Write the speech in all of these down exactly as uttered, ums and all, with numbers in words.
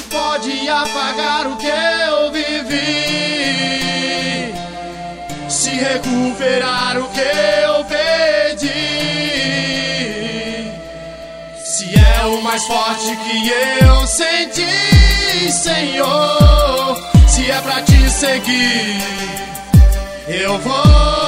pode apagar o que eu vivi, se recuperar o que eu perdi. Se é o mais forte que eu senti, Senhor, se é pra te seguir, eu vou.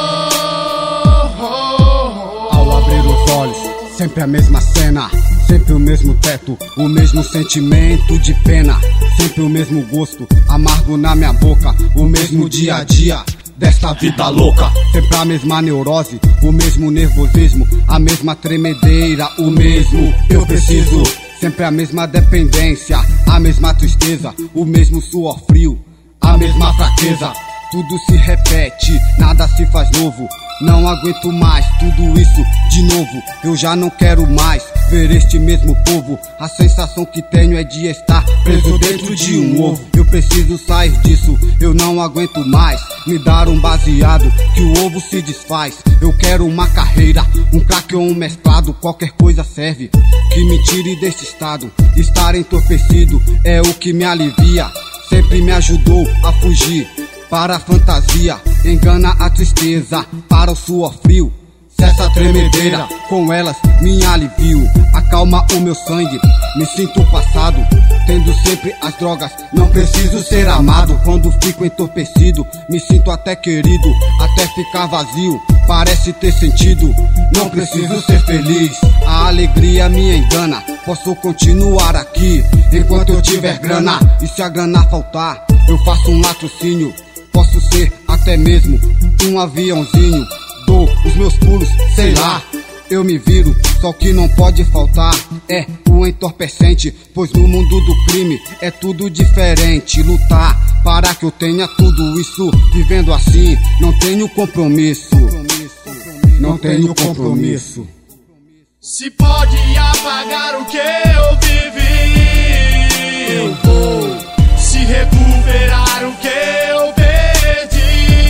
Ao abrir os olhos, sempre a mesma cena, sempre o mesmo teto, o mesmo sentimento de pena, sempre o mesmo gosto amargo na minha boca, o mesmo dia a dia desta vida louca. Sempre a mesma neurose, o mesmo nervosismo, a mesma tremedeira, o mesmo eu preciso. Sempre a mesma dependência, a mesma tristeza, o mesmo suor frio, a mesma fraqueza. Tudo se repete, nada se faz novo. Não aguento mais tudo isso de novo. Eu já não quero mais ver este mesmo povo. A sensação que tenho é de estar preso dentro de um ovo. Eu preciso sair disso, eu não aguento mais me dar um baseado que o ovo se desfaz. Eu quero uma carreira, um crack ou um mesclado, qualquer coisa serve que me tire desse estado. Estar entorpecido é o que me alivia, sempre me ajudou a fugir para a fantasia, engana a tristeza para o suor frio. Cessa a tremedeira, com elas me alivio, acalma o meu sangue, me sinto passado, tendo sempre as drogas, não preciso ser amado. Quando fico entorpecido, me sinto até querido, até ficar vazio, parece ter sentido. Não preciso ser feliz, a alegria me engana, posso continuar aqui enquanto eu tiver grana. E se a grana faltar, eu faço um latrocínio, posso ser até mesmo um aviãozinho, dou os meus pulos, sei lá, eu me viro. Só que não pode faltar é o entorpecente, pois no mundo do crime é tudo diferente. Lutar para que eu tenha tudo isso, vivendo assim não tenho compromisso, não tenho compromisso. Se pode apagar o que eu vivi, eu vou. Se recuperar o que eu perdi,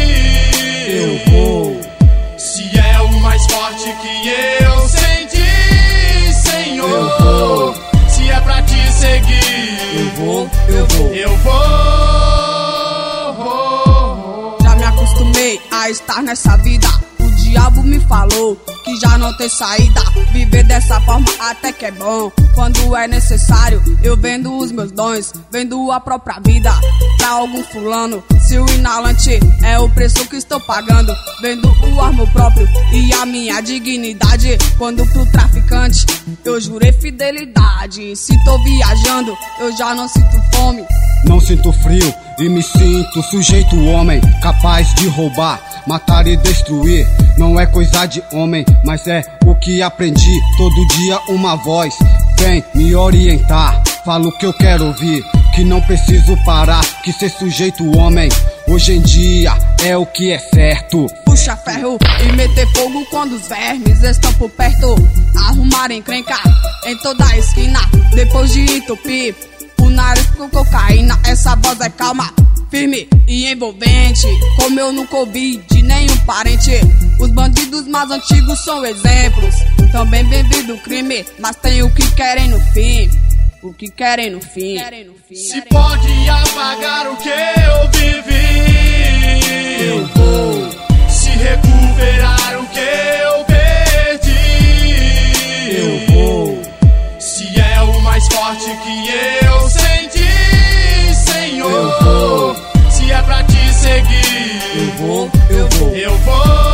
eu vou. Se é o mais forte que eu senti, Senhor, eu vou. Se é pra te seguir, eu vou, eu vou, eu vou. Já me acostumei a estar nessa vida, o diabo me falou que já não tem saída. Viver dessa forma até que é bom, quando é necessário. Eu vendo os meus dons, vendo a própria vida pra algum fulano. Se o inalante é o preço que estou pagando, vendo o amor próprio e a minha dignidade. Quando pro traficante eu jurei fidelidade. Se tô viajando, eu já não sinto fome, não sinto frio e me sinto sujeito homem, capaz de roubar, matar e destruir. Não é coisa de homem, mas é o que aprendi. Todo dia uma voz vem me orientar, falo o que eu quero ouvir, que não preciso parar, que ser sujeito homem hoje em dia é o que é certo. Puxa ferro e meter fogo quando os vermes estão por perto, arrumar encrenca em toda a esquina, depois de entupir o nariz com cocaína. Essa voz é calma, firme e envolvente, como eu nunca ouvi de nenhum parente. Os bandidos mais antigos são exemplos, também vivi do crime, mas tem o que querem no fim, o que querem no fim. Se pode apagar o que eu vivi, eu vou. Se recuperar o que eu perdi, eu vou. Se é o mais forte que eu senti, Senhor, eu vou. Se é pra te seguir, eu vou, eu vou, eu vou.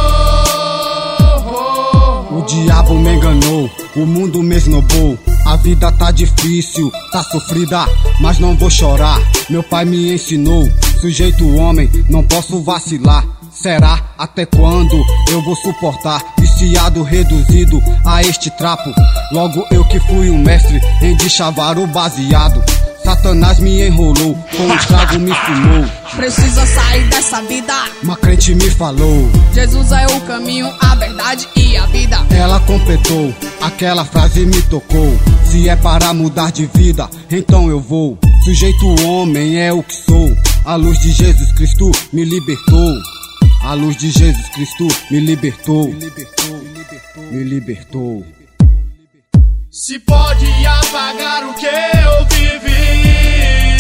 O diabo me enganou, o mundo me esnobou. A vida tá difícil, tá sofrida, mas não vou chorar. Meu pai me ensinou, sujeito homem, não posso vacilar. Será até quando eu vou suportar? Viciado, reduzido a este trapo. Logo eu que fui um mestre em deschavar o baseado. Satanás me enrolou, com um trago me fumou. Precisa sair dessa vida, uma crente me falou. Jesus é o caminho, a verdade e a vida. Ela completou, aquela frase me tocou. Se é para mudar de vida, então eu vou. Sujeito homem é o que sou. A luz de Jesus Cristo me libertou. A luz de Jesus Cristo me libertou. Me libertou, me libertou, me libertou. Se pode apagar o que eu vivi,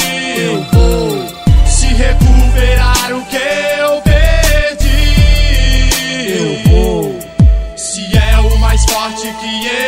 Eu vou se recuperar o que eu perdi. Eu vou. Se é o mais forte que